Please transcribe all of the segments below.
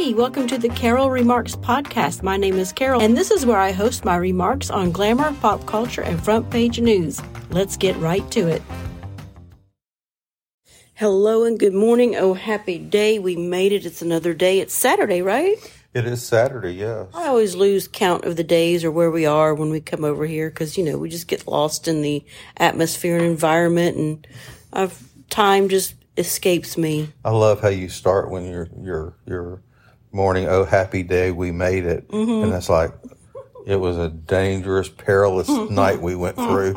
Hey, welcome to the Carol Remarks podcast. My name is Carol, and this is where I host my remarks on glamour, pop culture, and front page news. Let's get right to it. Hello and good morning. Oh, happy day. We made it. It's another day. It's Saturday, right? It is Saturday, yes. I always lose count of the days or where we are when we come over here because, we just get lost in the atmosphere and environment, and time just escapes me. I love how you start when your morning, oh, happy day, we made it. Mm-hmm. And that's like, it was a dangerous, perilous night we went through.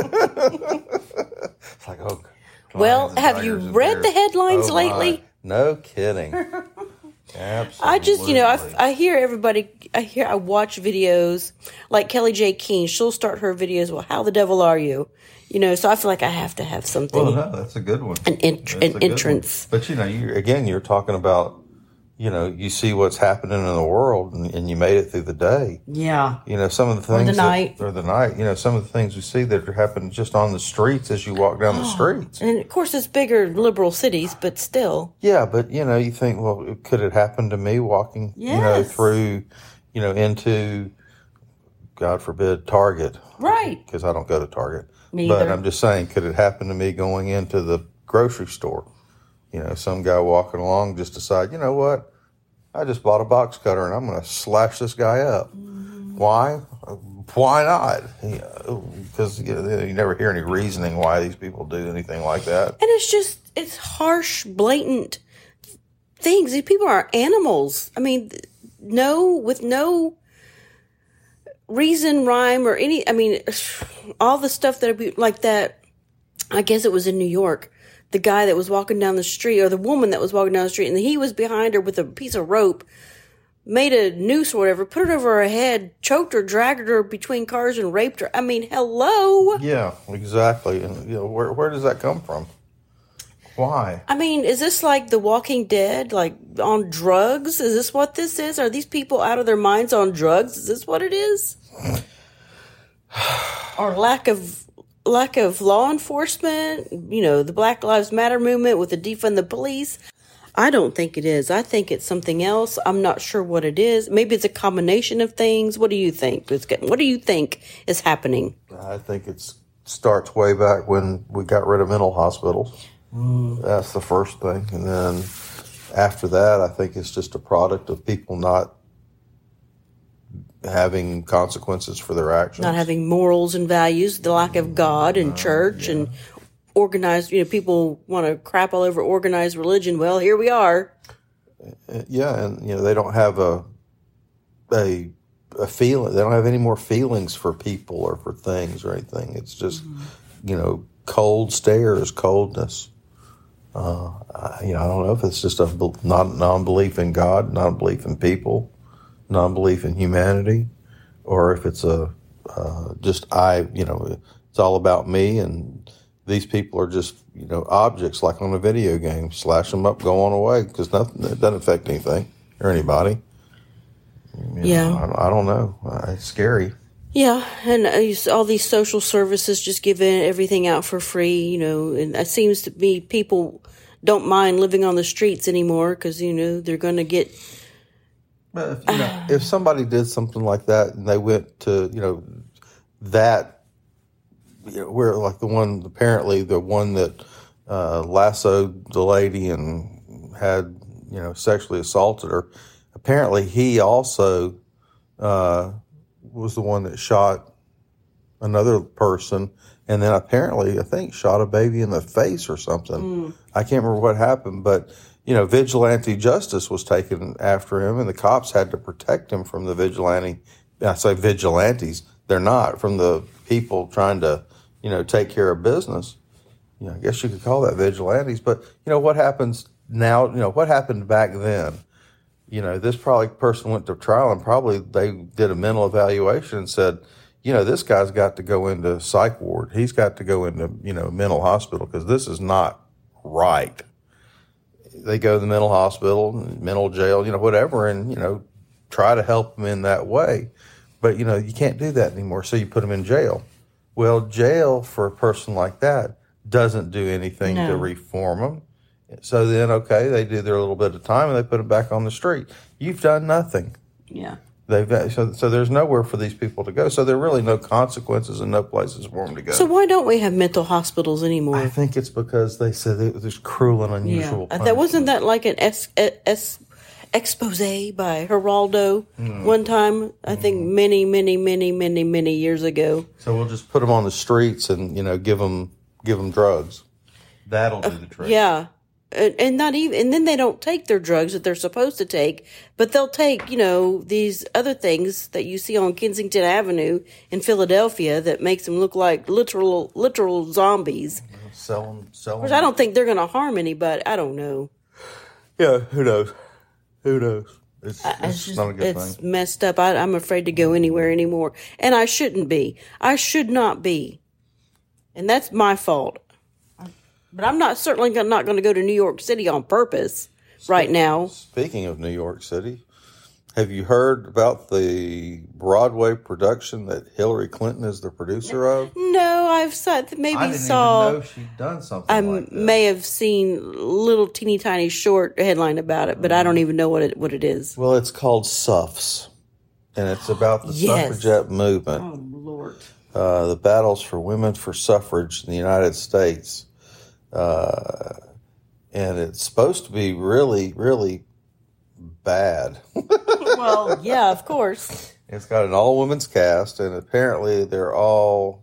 It's like, oh. Well, have you read the headlines lately? No kidding. Absolutely. I just, I hear everybody, I watch videos like Kelly J. Keene. She'll start her videos, well, how the devil are you? So I feel like I have to have something. Well, no, that's a good one. An entrance. But, you're talking about, you see what's happening in the world and you made it through the day. Yeah. Some of the things. Or the night. Some of the things we see that are happening just on the streets as you walk down the streets. And, of course, it's bigger liberal cities, but still. Yeah, but, you think, well, could it happen to me walking, yes. Through, into, God forbid, Target. Right. Because I don't go to Target. Me either. But I'm just saying, could it happen to me going into the grocery store? Some guy walking along just decide, you know what? I just bought a box cutter and I'm going to slash this guy up. Mm-hmm. Why? Why not? Because you never hear any reasoning why these people do anything like that. And it's harsh, blatant things. These people are animals. I mean, with no reason, rhyme, or all the stuff that like that. I guess it was in New York. The guy that was walking down the street, or the woman that was walking down the street, and he was behind her with a piece of rope, made a noose or whatever, put it over her head, choked her, dragged her between cars, and raped her. I mean, hello. Yeah, exactly. And where does that come from? Why? I mean, is this like The Walking Dead, like on drugs? Is this what this is? Are these people out of their minds on drugs? Is this what it is? Or lack of law enforcement, the Black Lives Matter movement with the defund the police. I don't think it is. I think it's something else. I'm not sure what it is. Maybe it's a combination of things. What do you think? What do you think is happening? I think it starts way back when we got rid of mental hospitals. That's the first thing. And then after that, I think it's just a product of people not having consequences for their actions. Not having morals and values, the lack of God and church and organized, people want to crap all over organized religion. Well, here we are. Yeah, and, they don't have a feeling. They don't have any more feelings for people or for things or anything. It's just, cold stares, coldness. I don't know if it's just a non-belief in God, non-belief in people, non-belief in humanity, or if it's it's all about me, and these people are just, objects like on a video game. Slash them up, go on away, because it doesn't affect anything or anybody. I don't know. It's scary. Yeah, and all these social services just giving everything out for free, and it seems to be people don't mind living on the streets anymore because, they're going to get... But if somebody did something like that and they went to, where like the one that lassoed the lady and had, sexually assaulted her, apparently he also was the one that shot another person, and then apparently, I think, shot a baby in the face or something. I can't remember what happened, but... vigilante justice was taken after him, and the cops had to protect him from the vigilante. I say vigilantes; they're not, from the people trying to, take care of business. I guess you could call that vigilantes. But what happens now? What happened back then? This person went to trial, and probably they did a mental evaluation and said, this guy's got to go into psych ward. He's got to go into mental hospital because this is not right. They go to the mental hospital, mental jail, whatever, and, try to help them in that way. But, you can't do that anymore, so you put them in jail. Well, jail for a person like that doesn't do anything to reform them. So then, okay, they do their little bit of time and they put them back on the street. You've done nothing. Yeah. So there's nowhere for these people to go. So there are really no consequences and no places for them to go. So why don't we have mental hospitals anymore? I think it's because they said it was cruel and unusual. Yeah. That wasn't that like an expose by Geraldo one time? I think many years ago. So we'll just put them on the streets and give them drugs. That'll do the trick. Yeah. And not even, and then they don't take their drugs that they're supposed to take, but they'll take, these other things that you see on Kensington Avenue in Philadelphia that makes them look like literal zombies. Sell them. Which I don't think they're going to harm anybody. I don't know. Yeah, who knows? It's not a good thing. It's messed up. I'm afraid to go anywhere anymore. And I shouldn't be. I should not be. And that's my fault. But I'm certainly not going to go to New York City on purpose right now. Speaking of New York City, have you heard about the Broadway production that Hillary Clinton is the producer of? No, I didn't even know she'd done something like that. May have seen a little teeny tiny short headline about it, but I don't even know what it is. Well, it's called Suffs, and it's about the suffragette movement. Oh, Lord. The battles for women for suffrage in the United States. And it's supposed to be really, really bad. Well, yeah, of course. It's got an all-women's cast, and apparently they're all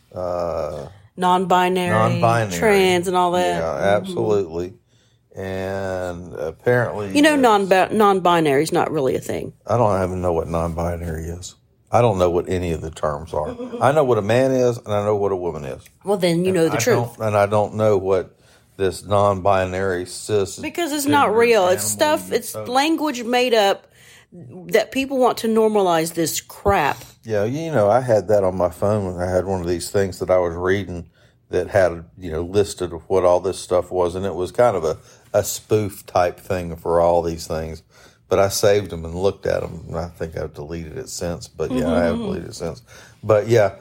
non-binary, trans, and all that. Yeah, absolutely. And apparently, non-binary is not really a thing. I don't even know what non-binary is. I don't know what any of the terms are. I know what a man is, and I know what a woman is. Well, then you know the truth. And I don't know what this non-binary cis. Because it's not real. It's stuff, it's language made up that people want to normalize this crap. Yeah, I had that on my phone. I had one of these things that I was reading that had, listed of what all this stuff was. And it was kind of a spoof type thing for all these things. But I saved them and looked at them, and I think I've deleted it since. But, yeah, I have deleted it since. But, yeah,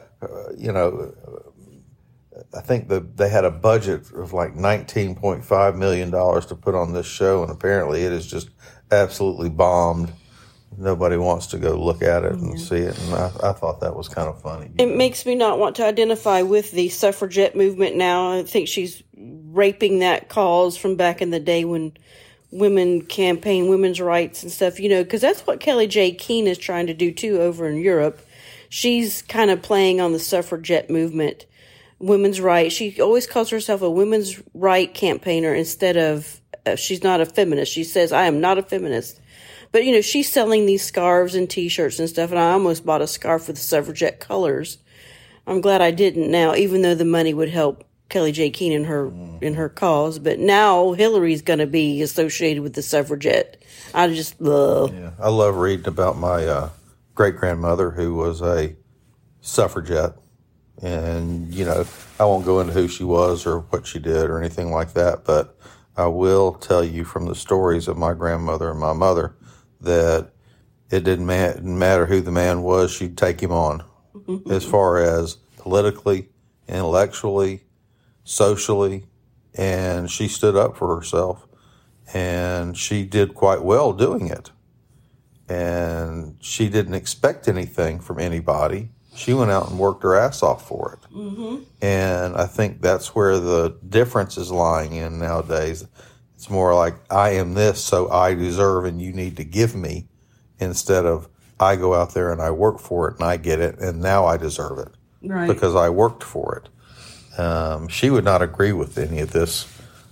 I think they had a budget of like $19.5 million to put on this show, and apparently it is just absolutely bombed. Nobody wants to go look at it and see it, and I thought that was kind of funny. It makes me not want to identify with the suffragette movement now. I think she's raping that cause from back in the day when women campaign women's rights and stuff, because that's what Kelly J. Keane is trying to do too over in Europe. She's kind of playing on the suffragette movement, women's rights. She always calls herself a women's right campaigner instead of, she's not a feminist. She says, I am not a feminist. But, she's selling these scarves and T-shirts and stuff, and I almost bought a scarf with suffragette colors. I'm glad I didn't now, even though the money would help Kelly J. Keane in her cause, but now Hillary's going to be associated with the suffragette. I just love. Yeah, I love reading about my great grandmother who was a suffragette, and I won't go into who she was or what she did or anything like that, but I will tell you from the stories of my grandmother and my mother that it didn't matter who the man was; she'd take him on, as far as politically, intellectually, socially, and she stood up for herself, and she did quite well doing it. And she didn't expect anything from anybody. She went out and worked her ass off for it. Mm-hmm. And I think that's where the difference is lying in nowadays. It's more like, I am this, so I deserve, and you need to give me, instead of I go out there and I work for it and I get it, and now I deserve it. Right. Because I worked for it. She would not agree with any of this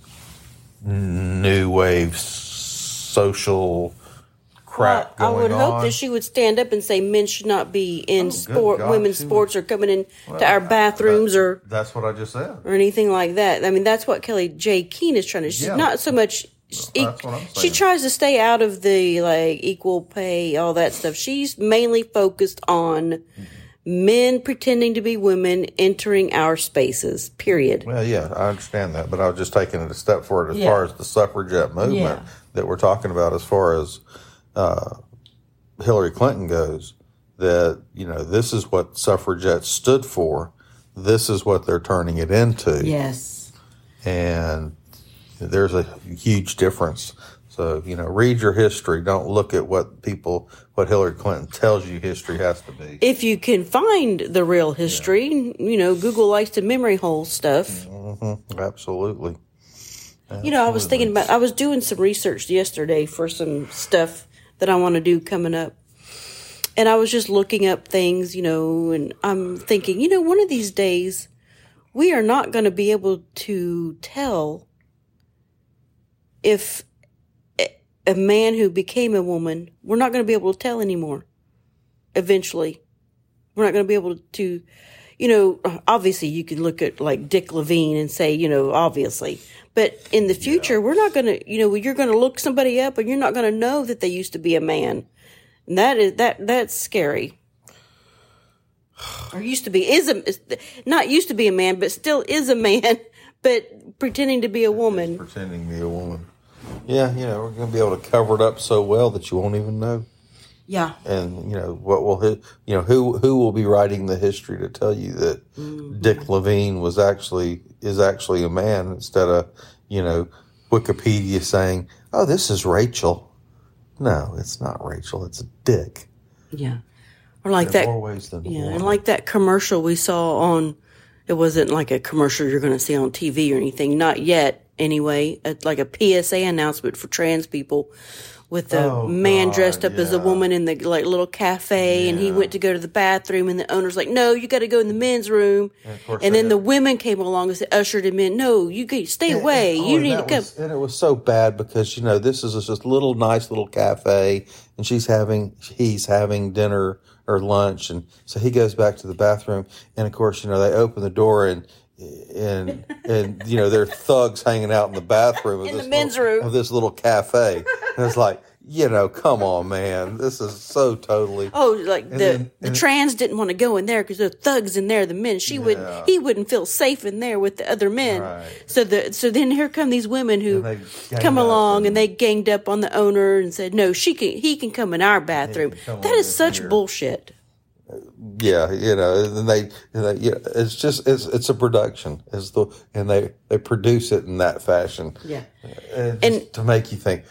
new wave social crap going on. I would hope that she would stand up and say men should not be in women's sports or coming into our bathrooms or that's what I just said, or anything like that. I mean, that's what Kelly J. Keane is trying to. She's not so much. That's what I'm saying. She tries to stay out of the equal pay, all that stuff. She's mainly focused on men pretending to be women entering our spaces, period. Well, yeah, I understand that, but I was just taking it a step forward as far as the suffragette movement that we're talking about, as far as Hillary Clinton goes, that, this is what suffragettes stood for. This is what they're turning it into. Yes. And there's a huge difference. So, read your history. Don't look at what Hillary Clinton tells you history has to be. If you can find the real history, Google likes to memory hole stuff. Mm-hmm. Absolutely. I was thinking I was doing some research yesterday for some stuff that I want to do coming up. And I was just looking up things, and I'm thinking, one of these days we are not going to be able to tell if a man who became a woman, we're not going to be able to tell anymore. Eventually. We're not going to be able to, obviously you can look at like Dick Levine and say, obviously. But in the future, we're not going to, you're going to look somebody up and you're not going to know that they used to be a man. And that's scary. Or used to be, not used to be a man, but still is a man, but pretending to be a woman. Pretending to be a woman. Yeah, we're going to be able to cover it up so well that you won't even know. Yeah. And, who will be writing the history to tell you that Dick Levine is actually a man instead of, Wikipedia saying, oh, this is Rachel. No, it's not Rachel. It's Dick. Yeah. Or like that. More ways than one. And like that commercial we saw on, it wasn't like a commercial you're going to see on TV or anything. Not yet, anyway. It's like a PSA announcement for trans people with a man dressed up as a woman in the like little cafe, and he went to go to the bathroom, and the owner's like, "No, you got to go in the men's room." And then the women came along and ushered him in. No, you can stay away. You need to come. And it was so bad because this is just nice little cafe, and he's having dinner or lunch, and so he goes back to the bathroom, and of course, they open the door and there are thugs hanging out in the bathroom in the men's room of this little cafe. And it's like, come on, man. This is so totally. Oh, like the trans didn't want to go in there because there are thugs in there, the men. He wouldn't feel safe in there with the other men. Right. So then here come these women who come along and they ganged up on the owner and said, no, he can come in our bathroom. That is such bullshit. Yeah, it's just it's a production, and they produce it in that fashion. Yeah, and to make you think,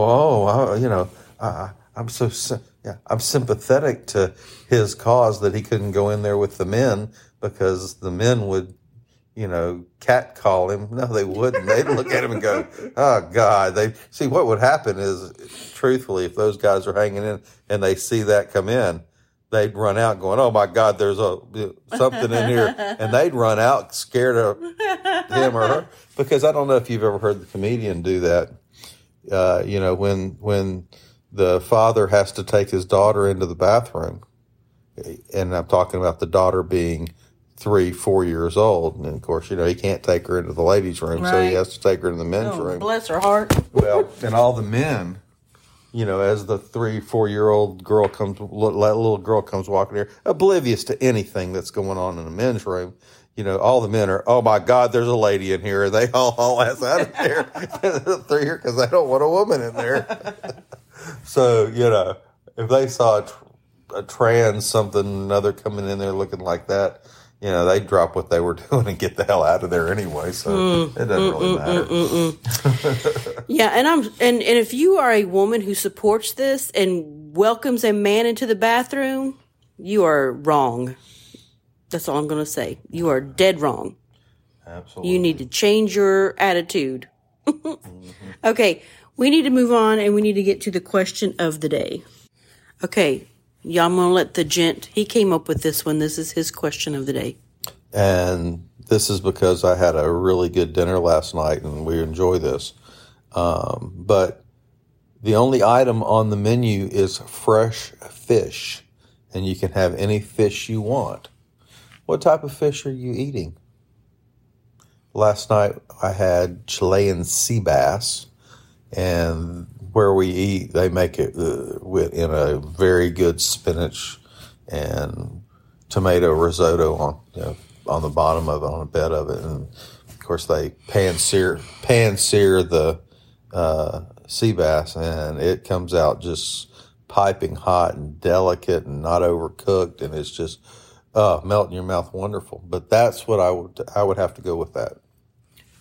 I'm sympathetic to his cause that he couldn't go in there with the men because the men would, catcall him. No, they wouldn't. They'd look at him and go, "Oh God!" They see what would happen is, truthfully, if those guys are hanging in and they see that come in, they'd run out going, "Oh my God, there's something in here," and they'd run out scared of him or her. Because I don't know if you've ever heard the comedian do that. When the father has to take his daughter into the bathroom, and I'm talking about the daughter being 3-4 years old, and of course, he can't take her into the ladies' room, right. So he has to take her to the men's room. Bless her heart. Well, and all the men. As the 3-4-year-old girl little girl comes walking here, oblivious to anything that's going on in the men's room, all the men are, "Oh my God, there's a lady in here." They all ass out of there because they don't want a woman in there. So, if they saw a trans something another coming in there looking like that, they'd drop what they were doing and get the hell out of there anyway. So it doesn't really matter. Yeah, and if you are a woman who supports this and welcomes a man into the bathroom, you are wrong. That's all I'm going to say. You are dead wrong. Absolutely. You need to change your attitude. Okay, we need to move on and we need to get to the question of the day. Okay. Yeah, I'm going to let the gent, he came up with this one. This is his question of the day. And this is because I had a really good dinner last night and we enjoy this. But the only item on the menu is fresh fish. And you can have any fish you want. What type of fish are you eating? Last night I had Chilean sea bass. And where we eat, they make it in a very good spinach and tomato risotto on the bottom of it, on a bed of it, and of course they pan sear the sea bass, and it comes out just piping hot and delicate and not overcooked, and it's just melt in your mouth, wonderful. But that's what I would have to go with that.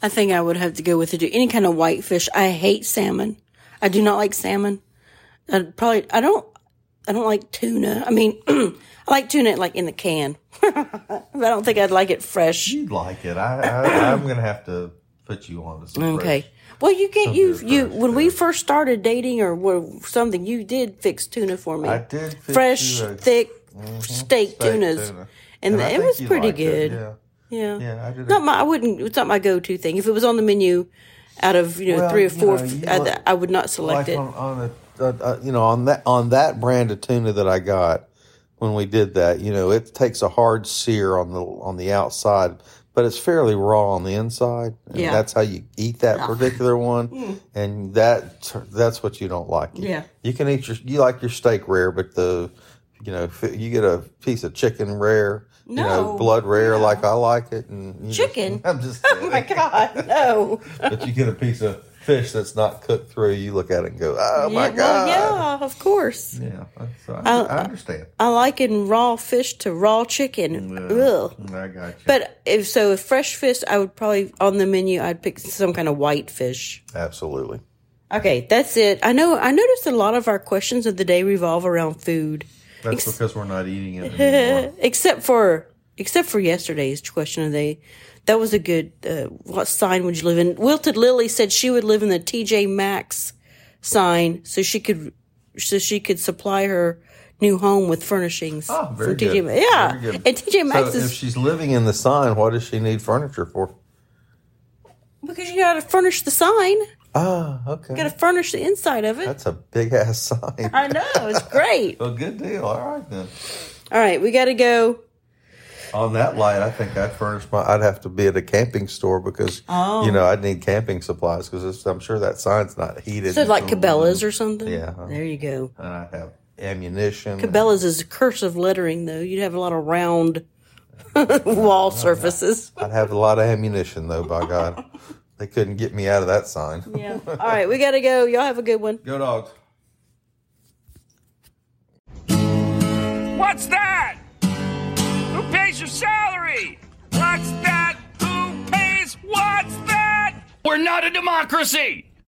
I think I would have to go with any kind of white fish. I hate salmon. I do not like salmon. I don't like tuna. I mean, I like tuna like in the can. I don't think I'd like it fresh. You'd like it. I'm going to have to put you on to some Okay. fresh. Well, you when we first started dating or something, you did fix tuna for me. I did fix fresh, you a- thick steak tunas, tuna. and I it think was you pretty liked it, good. Yeah. Yeah. I did. It's not my go-to thing. If it was on the menu, out of Well, 3 or 4, like- I would not select like it. on that brand of tuna that I got when we did that, it takes a hard sear on the outside, but it's fairly raw on the inside. And Yeah. that's how you eat that particular one, and that's what you don't like. Yeah. You can eat you like your steak rare, but you get a piece of chicken rare. No. Blood rare like I like it, and Chicken? I'm just Oh my God, no. but you get a piece of fish that's not cooked through. You look at it and go, "Oh my God!" Well, yeah, of course. Yeah, so I understand. I liken raw fish to raw chicken. Ugh. I got you. But if fresh fish, I would probably on the menu. I'd pick some kind of white fish. Absolutely. Okay, that's it. I noticed a lot of our questions of the day revolve around food. That's because we're not eating it anymore. except for yesterday's question of the day. That was a good. What sign would you live in? Wilted Lily said she would live in the TJ Maxx sign, so she could supply her new home with furnishings. Oh, very from good. TJ Maxx. Yeah, Very good. and TJ Maxx So is if she's living in the sign, what does she need furniture for? because you got to furnish the sign. Ah, okay. You got to furnish the inside of it. That's a big ass sign. I know, it's great. Well, good deal. All right then. All right, we got to go. On that light, I think I'd have to be at a camping store because I'd need camping supplies because I'm sure that sign's not heated. So like Cabela's or something? Yeah. There you go. And I'd have ammunition. Cabela's is cursive lettering, though. You'd have a lot of round wall surfaces. I'd have a lot of ammunition, though, by God. They couldn't get me out of that sign. Yeah. All right, we got to go. Y'all have a good one. Go Dogs. What's that? Who pays your salary? What's that? Who pays? What's that? We're not a democracy.